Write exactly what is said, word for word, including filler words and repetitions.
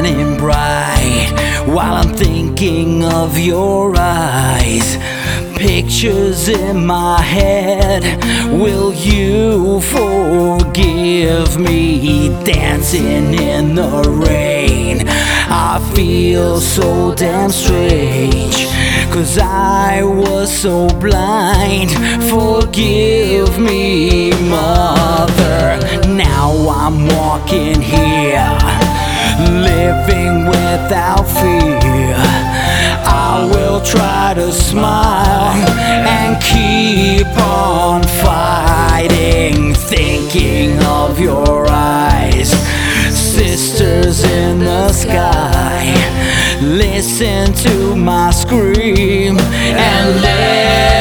shining bright while I'm thinking of your eyes. Pictures in my head, will you forgive me? Dancing in the rain, I feel so damn strange, 'cause I was so blind. Forgive me, Mother. Now I'm walking here, living without fear. I will try to smile and keep on fighting, thinking of your eyes, sisters in the sky. Listen to my scream and let